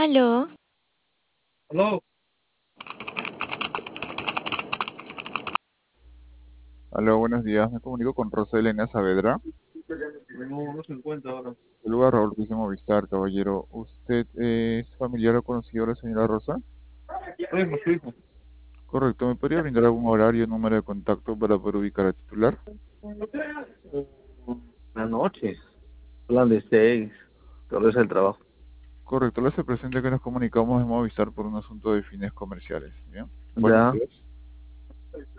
Aló, Aló, Hola, buenos días. Me comunico con Rosa Elena Saavedra. no se encuentra ahora. El lugar Raúl Luis Movistar, caballero. ¿Usted es familiar o conocido de la señora Rosa? Primo, su hijo. Correcto. ¿Me podría brindar algún horario o número de contacto para poder ubicar al titular? La noche, plan de 6, tal vez el trabajo. Correcto. Le hace presente que nos comunicamos de Movistar por un asunto de fines comerciales. Bien. Buenos Ya. días.